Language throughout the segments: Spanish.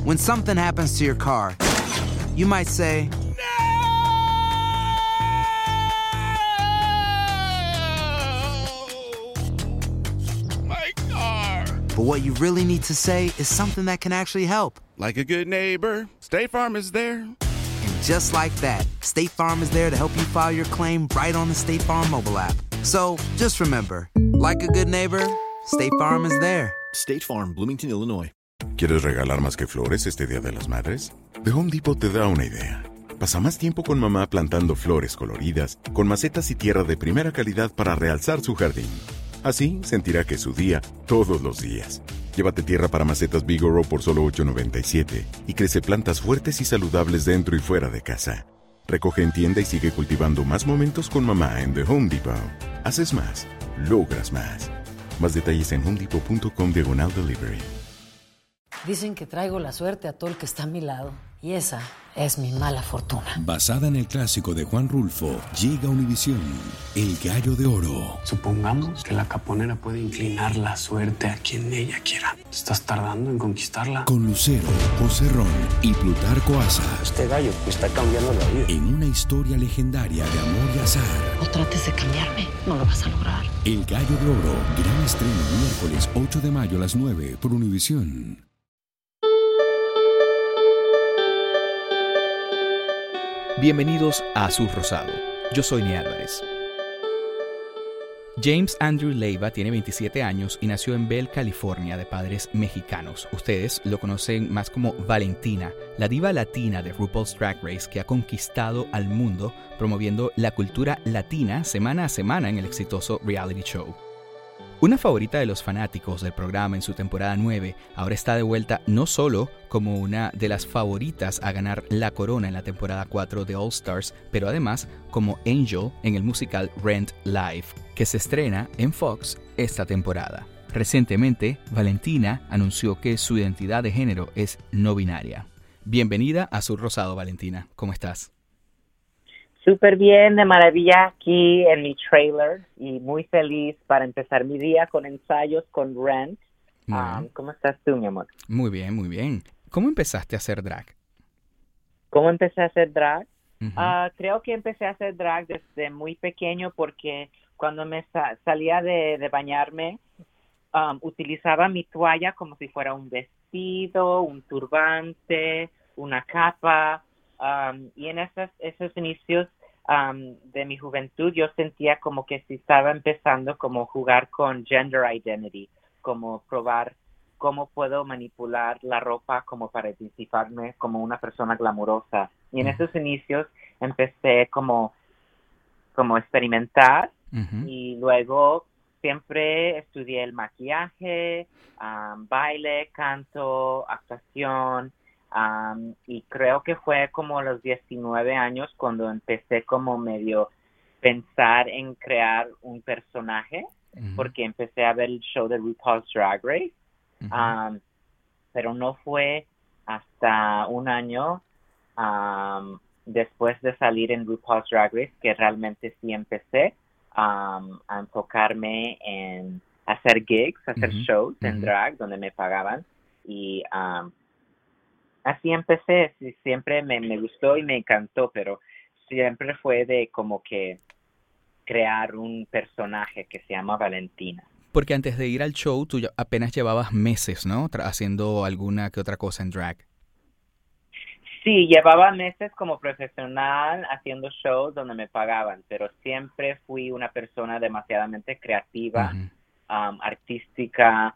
When something happens to your car, you might say, My car! but what you really need to say is something that can actually help. Like a good neighbor, State Farm is there. And just like that, State Farm is there to help you file your claim right on the State Farm mobile app. So just remember, like a good neighbor, State Farm is there. State Farm, Bloomington, Illinois. ¿Quieres regalar más que flores este Día de las Madres? The Home Depot te da una idea. Pasa más tiempo con mamá plantando flores coloridas, con macetas y tierra de primera calidad para realzar su jardín. Así sentirá que es su día todos los días. Llévate tierra para macetas Vigoro por solo $8.97 y crece plantas fuertes y saludables dentro y fuera de casa. Recoge en tienda y sigue cultivando más momentos con mamá en The Home Depot. Haces más, logras más. Más detalles en homedepot.com/delivery. Dicen que traigo la suerte a todo el que está a mi lado. Y esa es mi mala fortuna. Basada en el clásico de Juan Rulfo, llega a Univisión, El Gallo de Oro. Supongamos que la caponera puede inclinar la suerte a quien ella quiera. ¿Estás tardando en conquistarla? Con Lucero, José Ron y Plutarco Asa. Este gallo me está cambiando la vida. En una historia legendaria de amor y azar. No trates de cambiarme, no lo vas a lograr. El Gallo de Oro, gran estreno miércoles 8 de mayo a las 9 por Univisión. Bienvenidos a Azul Rosado. Yo soy Ni Álvarez. James Andrew Leiva tiene 27 años y nació en Bell, California, de padres mexicanos. Ustedes lo conocen más como Valentina, la diva latina de RuPaul's Drag Race que ha conquistado al mundo promoviendo la cultura latina semana a semana en el exitoso reality show. Una favorita de los fanáticos del programa en su temporada 9, ahora está de vuelta no solo como una de las favoritas a ganar la corona en la temporada 4 de All Stars, pero además como Angel en el musical Rent Live, que se estrena en Fox esta temporada. Recientemente, Valentina anunció que su identidad de género es no binaria. Bienvenida a Azul Rosado, Valentina. ¿Cómo estás? Súper bien, de maravilla aquí en mi trailer y muy feliz para empezar mi día con ensayos con Rent. ¿Cómo estás tú, mi amor? Muy bien, muy bien. ¿Cómo empezaste a hacer drag? ¿Cómo empecé a hacer drag? Uh-huh. Creo que empecé a hacer drag desde muy pequeño porque cuando me salía de bañarme, utilizaba mi toalla como si fuera un vestido, un turbante, una capa. Y en esos inicios de mi juventud yo sentía como que si estaba empezando como jugar con gender identity, como probar cómo puedo manipular la ropa como para identificarme como una persona glamurosa. Y en esos inicios empecé como experimentar. Uh-huh. Y luego siempre estudié el maquillaje, baile, canto, actuación. Y creo que fue como a los 19 años cuando empecé como medio pensar en crear un personaje, uh-huh. porque empecé a ver el show de RuPaul's Drag Race, uh-huh. Pero no fue hasta un año después de salir en RuPaul's Drag Race que realmente sí empecé a enfocarme en hacer gigs, hacer uh-huh. shows uh-huh. en drag donde me pagaban y así empecé. Siempre me gustó y me encantó, pero siempre fue de como que crear un personaje que se llama Valentina. Porque antes de ir al show, tú apenas llevabas meses, ¿no? Haciendo alguna que otra cosa en drag. Sí, llevaba meses como profesional haciendo shows donde me pagaban, pero siempre fui una persona demasiadamente creativa, uh-huh. Artística,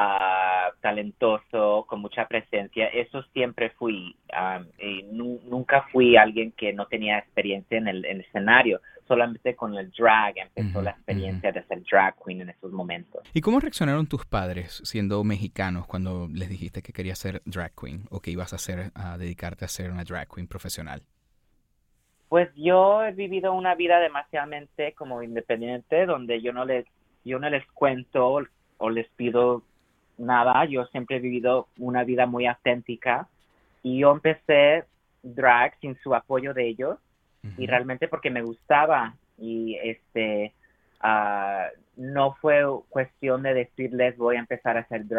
talentoso, con mucha presencia. Eso siempre fui. Y nunca fui alguien que no tenía experiencia en el escenario. Solamente con el drag empezó uh-huh, la experiencia uh-huh. de ser drag queen en esos momentos. ¿Y cómo reaccionaron tus padres siendo mexicanos cuando les dijiste que querías ser drag queen o que ibas a dedicarte a ser una drag queen profesional? Pues yo he vivido una vida demasiadamente como independiente, donde yo no les cuento o les pido nada. Yo siempre he vivido una vida muy auténtica y yo empecé drag sin su apoyo de ellos. Uh-huh. Y realmente porque me gustaba y no fue cuestión de decirles voy a empezar a hacer drag.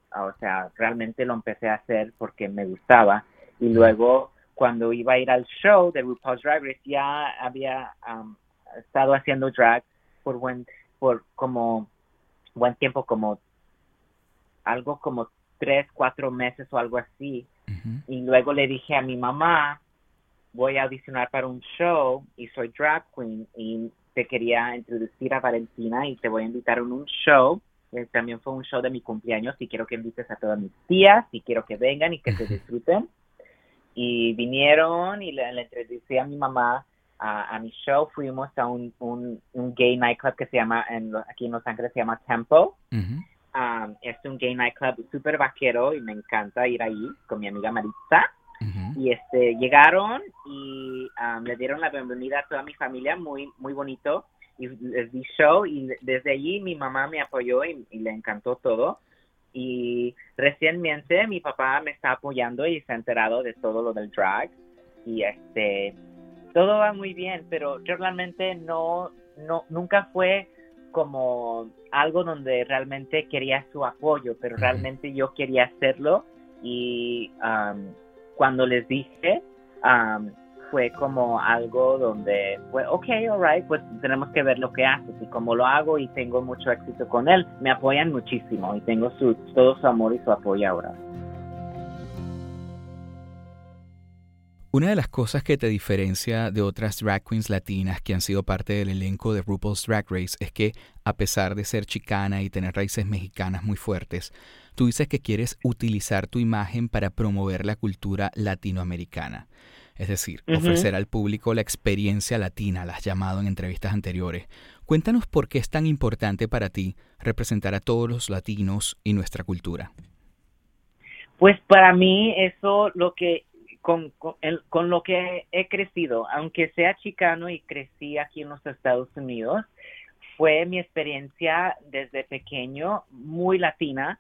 o sea, realmente lo empecé a hacer porque me gustaba. Y luego, cuando iba a ir al show de RuPaul's Drag Race, ya había estado haciendo drag por como buen tiempo, como algo como 3-4 meses o algo así. Uh-huh. Y luego le dije a mi mamá, voy a audicionar para un show y soy drag queen y te quería introducir a Valentina y te voy a invitar a un show. También fue un show de mi cumpleaños y quiero que invites a todas mis tías y quiero que vengan y que se disfruten. Y vinieron y le introducí a mi mamá a mi show. Fuimos a un gay nightclub que se llama, aquí en Los Ángeles se llama Tempo. Uh-huh. Es un gay nightclub súper vaquero y me encanta ir ahí con mi amiga Maritza. Uh-huh. Y llegaron y le dieron la bienvenida a toda mi familia, muy muy bonito, y les di show y desde allí mi mamá me apoyó y le encantó todo. Y recientemente mi papá me está apoyando y se ha enterado de todo lo del drag y todo va muy bien, pero yo realmente nunca fue como algo donde realmente quería su apoyo, pero Uh-huh. realmente yo quería hacerlo y cuando les dije fue como algo donde fue okay, alright, pues tenemos que ver lo que haces y como lo hago y tengo mucho éxito con él, me apoyan muchísimo y tengo todo su amor y su apoyo ahora. Una de las cosas que te diferencia de otras drag queens latinas que han sido parte del elenco de RuPaul's Drag Race es que, a pesar de ser chicana y tener raíces mexicanas muy fuertes, tú dices que quieres utilizar tu imagen para promover la cultura latinoamericana. Es decir, Uh-huh. ofrecer al público la experiencia latina, la has llamado en entrevistas anteriores. Cuéntanos por qué es tan importante para ti representar a todos los latinos y nuestra cultura. Pues para mí eso lo que con lo que he crecido, aunque sea chicano y crecí aquí en los Estados Unidos, fue mi experiencia desde pequeño muy latina.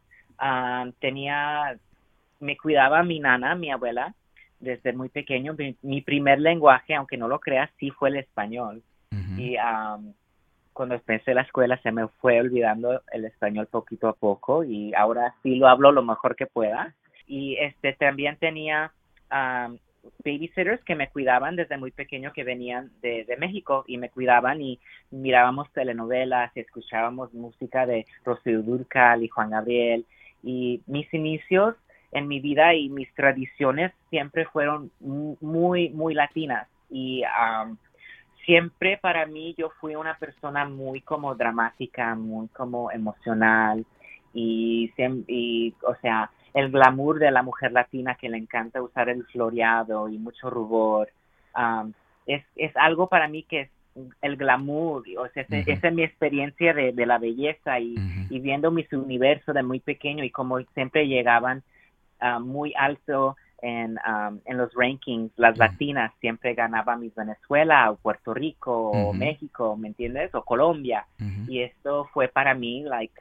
Me cuidaba mi nana, mi abuela, desde muy pequeño. Mi primer lenguaje, aunque no lo creas, sí fue el español. Uh-huh. Y cuando empecé la escuela se me fue olvidando el español poquito a poco y ahora sí lo hablo lo mejor que pueda. Y también tenía babysitters que me cuidaban desde muy pequeño, que venían de México y me cuidaban y mirábamos telenovelas y escuchábamos música de Rocío Dúrcal y Juan Gabriel. Y mis inicios en mi vida y mis tradiciones siempre fueron muy, muy latinas. Y siempre para mí yo fui una persona muy como dramática, muy como emocional y o sea, el glamour de la mujer latina que le encanta usar el floreado y mucho rubor. Es algo para mí que es el glamour, o sea, Uh-huh. esa es mi experiencia de la belleza y, Uh-huh. y viendo mis universos de muy pequeño y como siempre llegaban muy alto en los rankings, las Uh-huh. latinas siempre ganaban Miss Venezuela o Puerto Rico o Uh-huh. México, ¿me entiendes? O Colombia. Uh-huh. Y esto fue para mí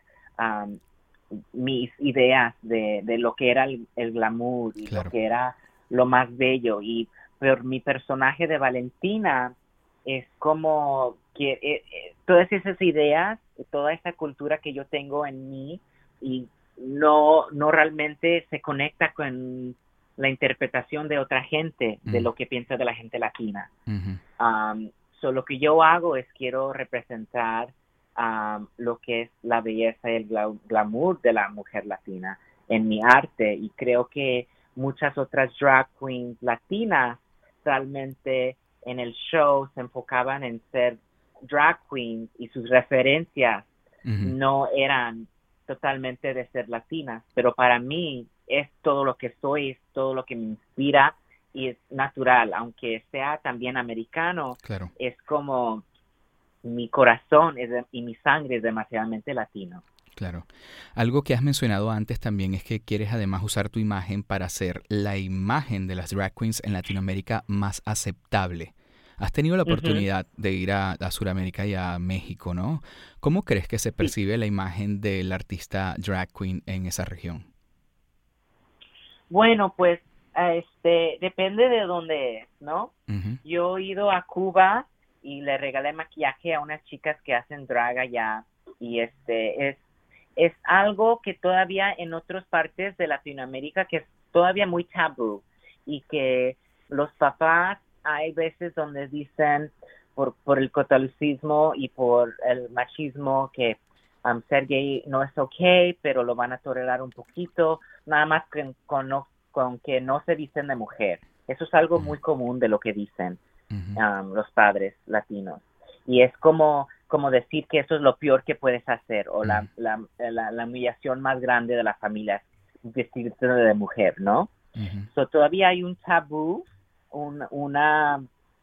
mis ideas de lo que era el glamour y Claro. lo que era lo más bello. Y pero mi personaje de Valentina es como que todas esas ideas, toda esa cultura que yo tengo en mí y no realmente se conecta con la interpretación de otra gente, de lo que piensa de la gente latina. Uh-huh. So lo que yo hago es quiero representar lo que es la belleza y el glamour de la mujer latina en mi arte, y creo que muchas otras drag queens latinas realmente en el show se enfocaban en ser drag queens y sus referencias Uh-huh. no eran totalmente de ser latinas, pero para mí es todo lo que soy, es todo lo que me inspira y es natural, aunque sea también americano. Claro. Es como mi corazón y mi sangre es demasiadamente latino. Claro. Algo que has mencionado antes también es que quieres además usar tu imagen para hacer la imagen de las drag queens en Latinoamérica más aceptable. Has tenido la oportunidad de ir a Sudamérica y a México, ¿no? ¿Cómo crees que se percibe la imagen del artista drag queen en esa región? Bueno, pues depende de dónde es, ¿no? Uh-huh. Yo he ido a Cuba y le regalé maquillaje a unas chicas que hacen drag allá y es algo que todavía en otras partes de Latinoamérica que es todavía muy tabú y que los papás hay veces donde dicen por el catolicismo y por el machismo que ser gay no es okay, pero lo van a tolerar un poquito, nada más con que no se dicen de mujer. Eso es algo muy común de lo que dicen los padres latinos. Y es como decir que eso es lo peor que puedes hacer o la humillación más grande de la familia, vestirse de mujer, ¿no? So, todavía hay un tabú, una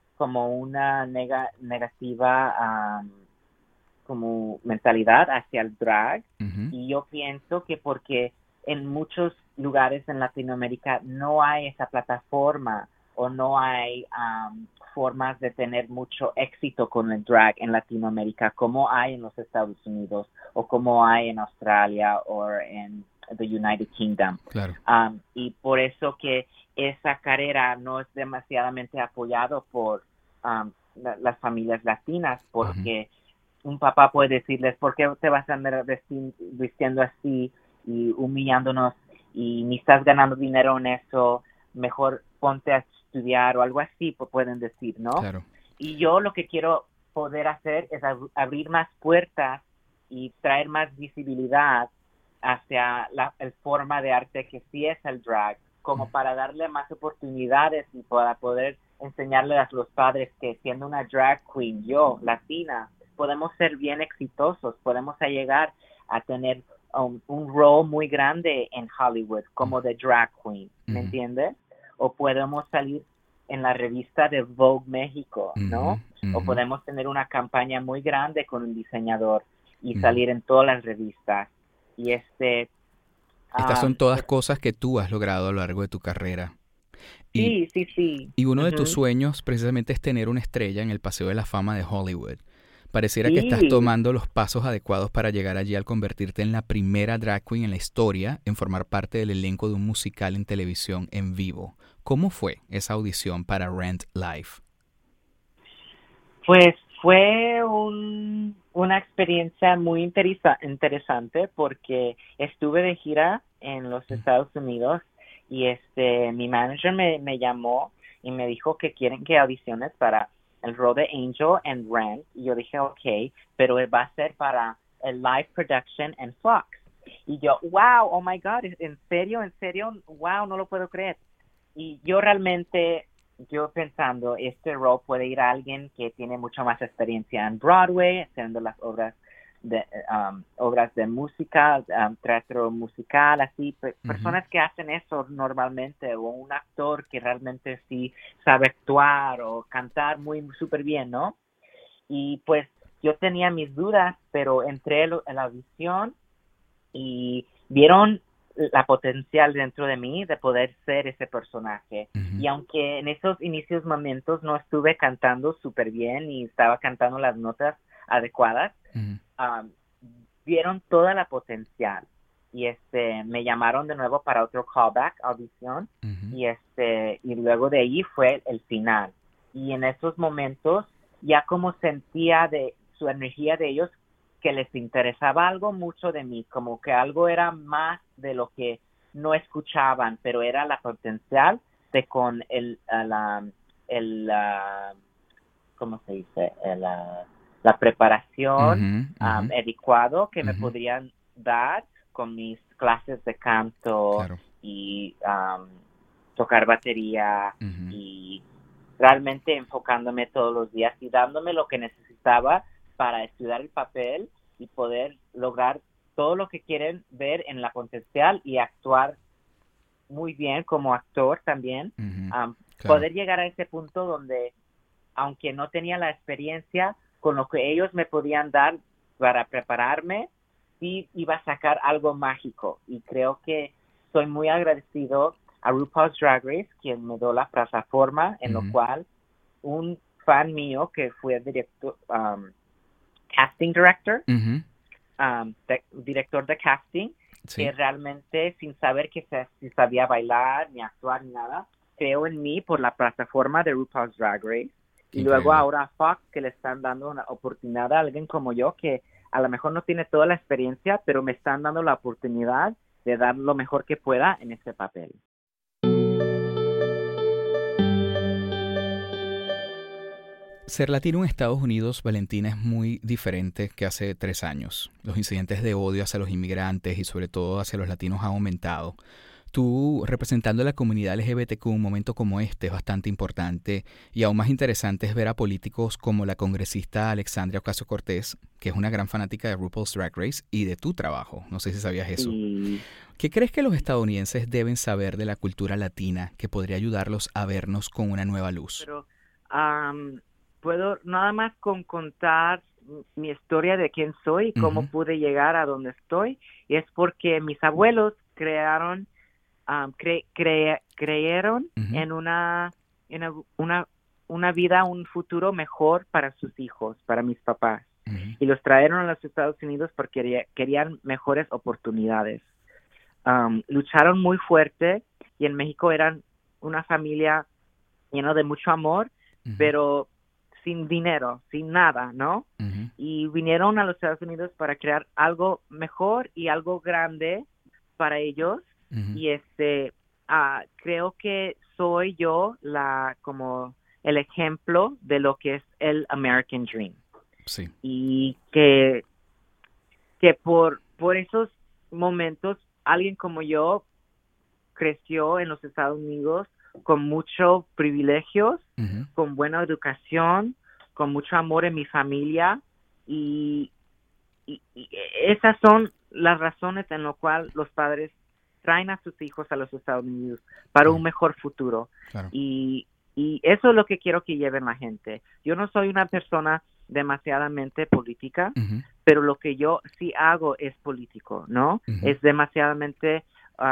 negativa como mentalidad hacia el drag, y yo pienso que porque en muchos lugares en Latinoamérica no hay esa plataforma o no hay formas de tener mucho éxito con el drag en Latinoamérica como hay en los Estados Unidos o como hay en Australia o en the United Kingdom. Claro. Y por eso que esa carrera no es demasiadamente apoyado por las familias latinas, porque un papá puede decirles, ¿por qué te vas a andar vistiendo así y humillándonos y ni estás ganando dinero en eso? Mejor ponte a estudiar o algo así, pues pueden decir, ¿no? Claro. Y yo lo que quiero poder hacer es abrir más puertas y traer más visibilidad hacia el forma de arte que sí es el drag, como para darle más oportunidades y para poder enseñarle a los padres que siendo una drag queen, yo, latina, podemos ser bien exitosos, podemos llegar a tener un rol muy grande en Hollywood como de drag queen, ¿me entiendes? O podemos salir en la revista de Vogue México, ¿no? O podemos tener una campaña muy grande con un diseñador y salir en todas las revistas. Y estas son todas cosas que tú has logrado a lo largo de tu carrera. Sí. Y uno de tus sueños precisamente es tener una estrella en el Paseo de la Fama de Hollywood. Pareciera que estás tomando los pasos adecuados para llegar allí al convertirte en la primera drag queen en la historia en formar parte del elenco de un musical en televisión en vivo. ¿Cómo fue esa audición para Rent Live? Pues fue una experiencia muy interesante porque estuve de gira en los Estados Unidos y mi manager me llamó y me dijo que quieren que audiciones para el rol de Angel and Rent, y yo dije, okay, pero va a ser para el live production en Fox. Y yo, wow, oh my God, ¿en serio? Wow, no lo puedo creer. Y yo realmente, pensando, este rol puede ir a alguien que tiene mucha más experiencia en Broadway, haciendo las obras de música, teatro musical, así, personas que hacen eso normalmente, o un actor que realmente sí sabe actuar o cantar súper bien, ¿no? Y pues yo tenía mis dudas, pero entré en la audición y vieron la potencial dentro de mí de poder ser ese personaje. Y aunque en esos inicios momentos no estuve cantando súper bien y estaba cantando las notas adecuadas, vieron toda la potencial y me llamaron de nuevo para otro callback audición y luego de ahí fue el final. Y en esos momentos ya como sentía de su energía de ellos que les interesaba algo mucho de mí, como que algo era más de lo que no escuchaban, pero era la potencial de con ¿cómo se dice? La preparación adecuado que me podrían dar con mis clases de canto y tocar batería y realmente enfocándome todos los días y dándome lo que necesitaba para estudiar el papel y poder lograr todo lo que quieren ver en la potencial y actuar muy bien como actor también. Poder llegar a ese punto donde, aunque no tenía la experiencia, con lo que ellos me podían dar para prepararme, sí iba a sacar algo mágico. Y creo que soy muy agradecido a RuPaul's Drag Race, quien me dio la plataforma en lo cual un fan mío que fue casting director, director de casting, que realmente sin saber si sabía bailar, ni actuar, ni nada, creó en mí por la plataforma de RuPaul's Drag Race. Y luego ahora Fox, que le están dando una oportunidad a alguien como yo que a lo mejor no tiene toda la experiencia, pero me están dando la oportunidad de dar lo mejor que pueda en este papel. Ser latino en Estados Unidos, Valentina, es muy diferente que hace 3 años. Los incidentes de odio hacia los inmigrantes y sobre todo hacia los latinos han aumentado. Tú, representando a la comunidad LGBTQ, un momento como este es bastante importante y aún más interesante es ver a políticos como la congresista Alexandria Ocasio-Cortez, que es una gran fanática de RuPaul's Drag Race y de tu trabajo. No sé si sabías eso. Y ¿Qué crees que los estadounidenses deben saber de la cultura latina que podría ayudarlos a vernos con una nueva luz? pero puedo nada más con contar mi historia de quién soy y cómo pude llegar a donde estoy, y es porque mis abuelos creyeron en una vida, un futuro mejor para sus hijos, para mis papás, y los trajeron a los Estados Unidos porque querían mejores oportunidades. Lucharon muy fuerte y en México eran una familia llena de mucho amor, pero sin dinero, sin nada, ¿no? Y vinieron a los Estados Unidos para crear algo mejor y algo grande para ellos. Y creo que soy yo como el ejemplo de lo que es el American Dream. Sí. Y que por esos momentos alguien como yo creció en los Estados Unidos con muchos privilegios, con buena educación, con mucho amor en mi familia, y esas son las razones en las cuales los padres traen a sus hijos a los Estados Unidos para un mejor futuro. Claro. Y eso es lo que quiero que lleven la gente. Yo no soy una persona demasiadamente política, pero lo que yo sí hago es político, ¿no? Es demasiadamente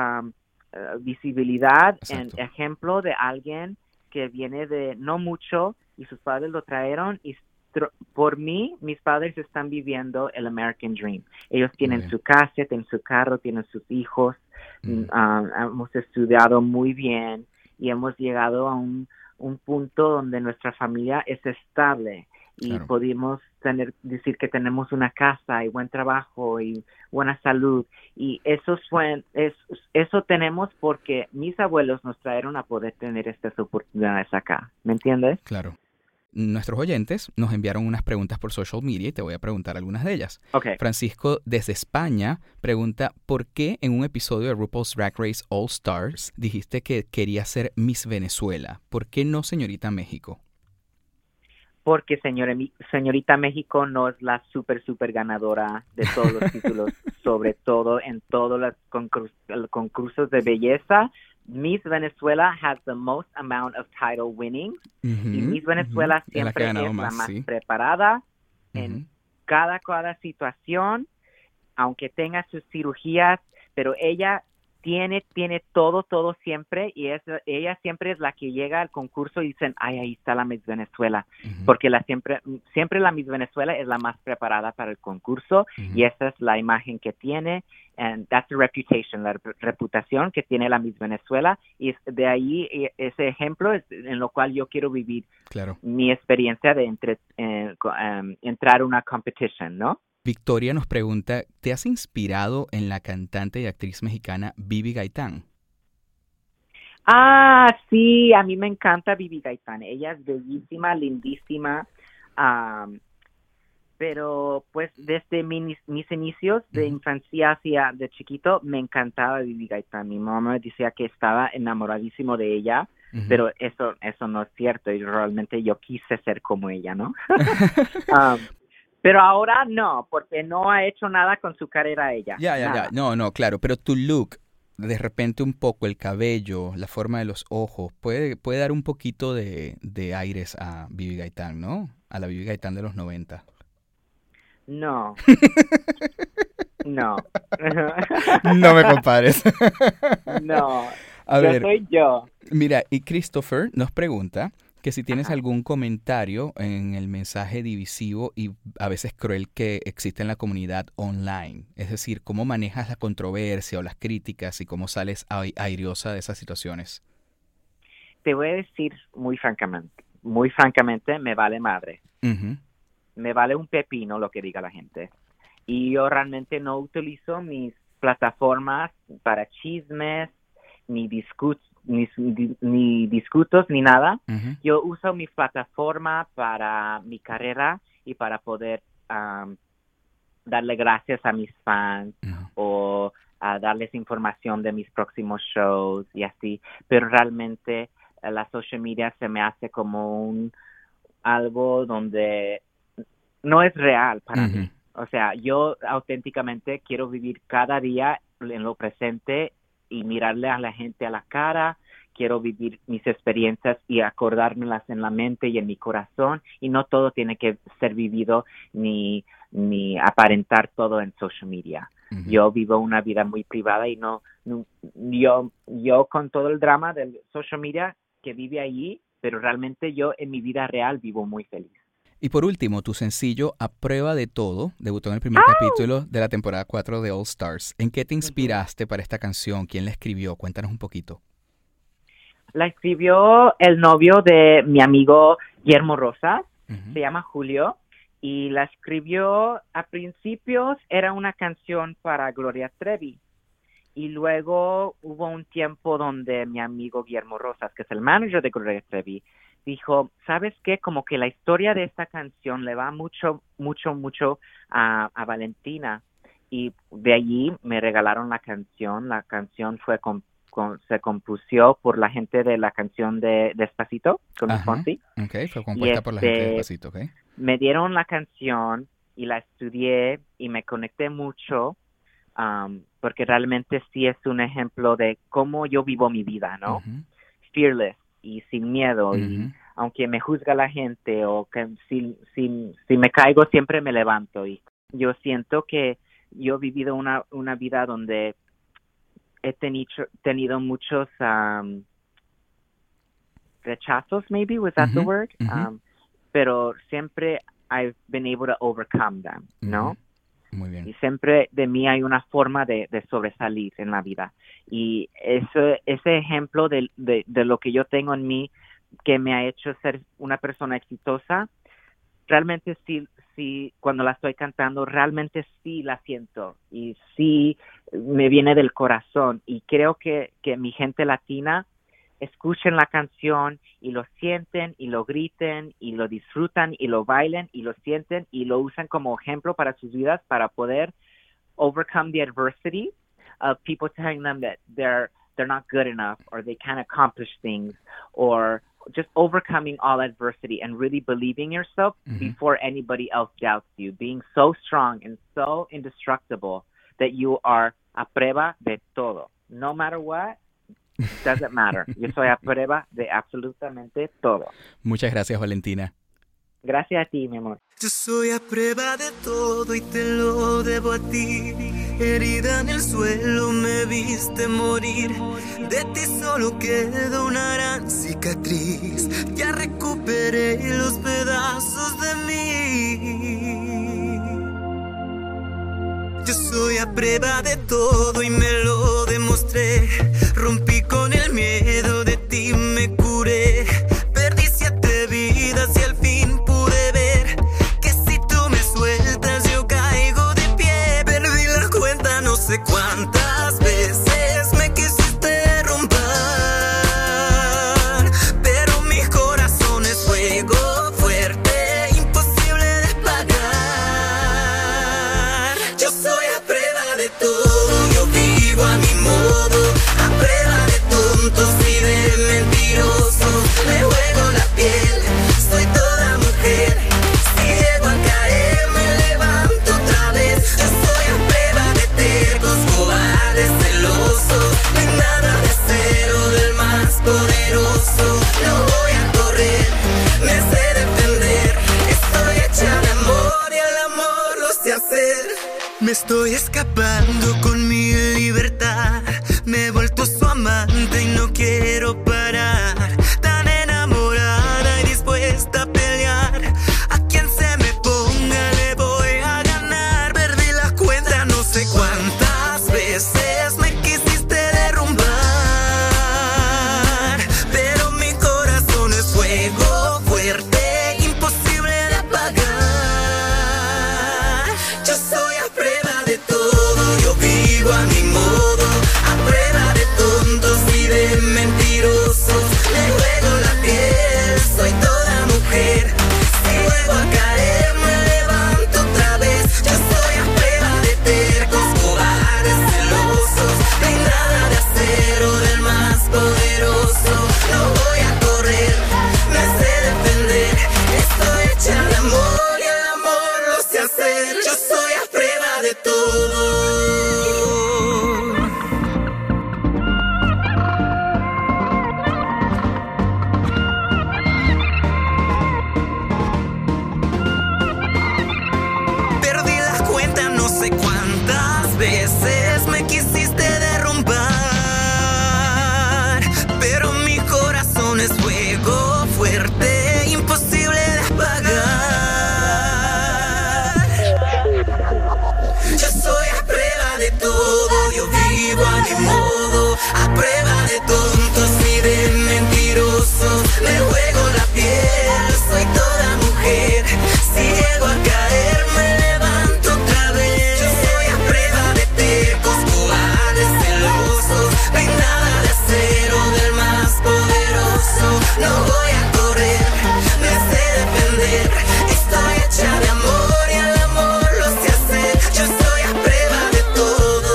visibilidad, en ejemplo de alguien que viene de no mucho y sus padres lo trajeron, y por mí, mis padres están viviendo el American Dream. Ellos tienen su casa, tienen su carro, tienen sus hijos. Hemos estudiado muy bien y hemos llegado a un punto donde nuestra familia es estable y podemos decir que tenemos una casa y buen trabajo y buena salud, y eso tenemos porque mis abuelos nos trajeron a poder tener estas oportunidades acá. ¿Me entiendes? Claro. Nuestros oyentes nos enviaron unas preguntas por social media y te voy a preguntar algunas de ellas. Okay. Francisco, desde España, pregunta: ¿por qué en un episodio de RuPaul's Drag Race All Stars dijiste que querías ser Miss Venezuela? ¿Por qué no Señorita México? Porque Señorita México no es la super ganadora de todos los títulos, sobre todo en todos los concursos de belleza. Miss Venezuela has the most amount of title winnings, y Miss Venezuela siempre es la más preparada en cada situación, aunque tenga sus cirugías, pero ella tiene todo siempre, y ella siempre es la que llega al concurso y dicen, ay, ahí está la Miss Venezuela, porque siempre la Miss Venezuela es la más preparada para el concurso, y esa es la imagen que tiene, and that's the reputation, la reputación que tiene la Miss Venezuela, y de ahí ese ejemplo es en lo cual yo quiero vivir mi experiencia de entrar a una competition, ¿no? Victoria nos pregunta: ¿te has inspirado en la cantante y actriz mexicana Bibi Gaitán? Sí, a mí me encanta Bibi Gaitán. Ella es bellísima, lindísima, pero pues desde mis inicios de infancia hacia de chiquito me encantaba Bibi Gaitán. Mi mamá me decía que estaba enamoradísimo de ella, pero eso no es cierto, y realmente yo quise ser como ella, ¿no? Pero ahora no, porque no ha hecho nada con su carrera ella. Ya. No, claro. Pero tu look, de repente un poco el cabello, la forma de los ojos, puede dar un poquito de aires a Bibi Gaitán, ¿no? A la Bibi Gaitán de los 90. No. No. No me compares. No. Yo soy yo. Mira, y Christopher nos pregunta que si tienes algún comentario en el mensaje divisivo y a veces cruel que existe en la comunidad online. Es decir, ¿cómo manejas la controversia o las críticas y cómo sales airiosa de esas situaciones? Te voy a decir muy francamente, me vale madre. Me vale un pepino lo que diga la gente. y yo realmente no utilizo mis plataformas para chismes, ni discutos, ni nada. Uh-huh. Yo uso mi plataforma para mi carrera y para poder darle gracias a mis fans o a darles información de mis próximos shows y así. Pero realmente la social media se me hace como algo donde no es real para mí. O sea, yo auténticamente quiero vivir cada día en lo presente y mirarle a la gente a la cara. Quiero vivir mis experiencias y acordármelas en la mente y en mi corazón, y no todo tiene que ser vivido ni aparentar todo en social media. Uh-huh. Yo vivo una vida muy privada y yo con todo el drama del social media que vive allí, pero realmente yo en mi vida real vivo muy feliz. Y por último, tu sencillo A Prueba de Todo debutó en el primer capítulo de la temporada 4 de All Stars. ¿En qué te inspiraste para esta canción? ¿Quién la escribió? Cuéntanos un poquito. La escribió el novio de mi amigo Guillermo Rosas, se llama Julio, y la escribió a principios, era una canción para Gloria Trevi, y luego hubo un tiempo donde mi amigo Guillermo Rosas, que es el manager de Gloria Trevi, dijo, ¿sabes qué? Como que la historia de esta canción le va mucho a Valentina, y de allí me regalaron la canción fue se compuso por la gente de la canción de Despacito, con Fonsi. Okay, fue compuesta por la gente de Despacito, okay. Me dieron la canción y la estudié y me conecté mucho, porque realmente sí es un ejemplo de cómo yo vivo mi vida, ¿no? Fearless y sin miedo, y aunque me juzga la gente o que si me caigo siempre me levanto, y yo siento que yo he vivido una vida donde he tenido muchos rechazos, maybe, was that the word? Pero siempre I've been able to overcome them, ¿no? Muy bien. Y siempre de mí hay una forma de sobresalir en la vida. Y ese ejemplo de lo que yo tengo en mí, que me ha hecho ser una persona exitosa, realmente sí, cuando la estoy cantando, realmente sí la siento y sí me viene del corazón, y creo que mi gente latina escuchen la canción y lo sienten y lo griten y lo disfrutan y lo bailen y lo sienten y lo usan como ejemplo para sus vidas, para poder overcome the adversity of people telling them that they're not good enough or they can't accomplish things, or just overcoming all adversity and really believing yourself before anybody else doubts you, being so strong and so indestructible that you are a prueba de todo. No matter what, doesn't matter. Yo soy a prueba de absolutamente todo. Muchas gracias, Valentina. Gracias a ti, mi amor. Yo soy a prueba de todo y te lo debo a ti. Herida en el suelo me viste morir. De ti solo queda una gran cicatriz. Ya recuperé los pedazos de mí. Yo soy a prueba de todo y me lo demostré. Rompí con el miedo, de ti me curé. Perdí 7 vidas y al fin pude ver que si tú me sueltas yo caigo de pie. Perdí la cuenta, no sé cuántas veces me quisiste romper, pero mi corazón es fuego fuerte, imposible de pagar. Yo soy a prueba de todo, yo vivo a mi modo, a prueba de todo. fuerte, imposible de apagar. Yo soy a prueba de todo, yo vivo a mi modo, a prueba de tontos y de mentirosos. Me juego la piel, soy toda mujer. Si llego a caer, me levanto otra vez. Yo soy a prueba de tercos, cobardes, celosos. No hay nada de acero del más poderoso. No voy a correr, me sé defender. Estoy hecha de amor y el amor lo sé hacer. Yo soy a prueba de todo.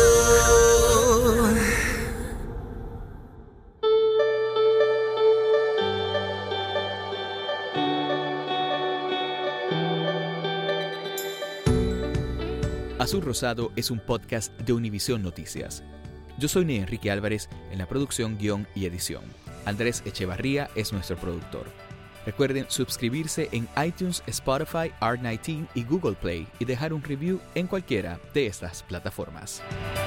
Azul Rosado es un podcast de Univisión Noticias. Yo soy Ney Enrique Álvarez en la producción, guión y edición. Andrés Echevarría es nuestro productor. Recuerden suscribirse en iTunes, Spotify, Art19 y Google Play y dejar un review en cualquiera de estas plataformas.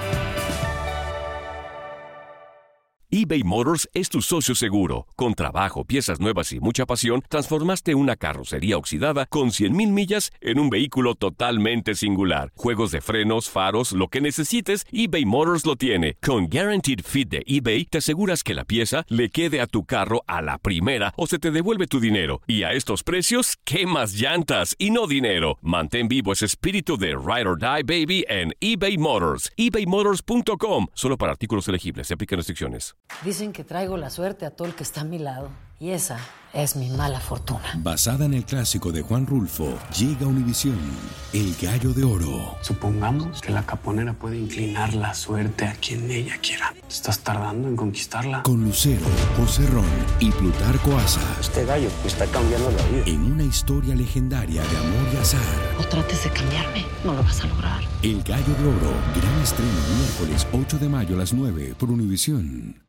eBay Motors es tu socio seguro. Con trabajo, piezas nuevas y mucha pasión, transformaste una carrocería oxidada con 100,000 millas en un vehículo totalmente singular. Juegos de frenos, faros, lo que necesites, eBay Motors lo tiene. Con Guaranteed Fit de eBay, te aseguras que la pieza le quede a tu carro a la primera o se te devuelve tu dinero. Y a estos precios, ¿qué más llantas y no dinero? Mantén vivo ese espíritu de Ride or Die, baby, en eBay Motors. ebaymotors.com. Solo para artículos elegibles. Se aplican restricciones. Dicen que traigo la suerte a todo el que está a mi lado. Y esa es mi mala fortuna. Basada en el clásico de Juan Rulfo, llega a Univisión, El Gallo de Oro. Supongamos que la caponera puede inclinar la suerte a quien ella quiera. ¿Estás tardando en conquistarla? Con Lucero, José Ron y Plutarco Asa. Este gallo está cambiando la vida. En una historia legendaria de amor y azar. No trates de cambiarme, no lo vas a lograr. El Gallo de Oro, gran estreno miércoles 8 de mayo a las 9 por Univisión.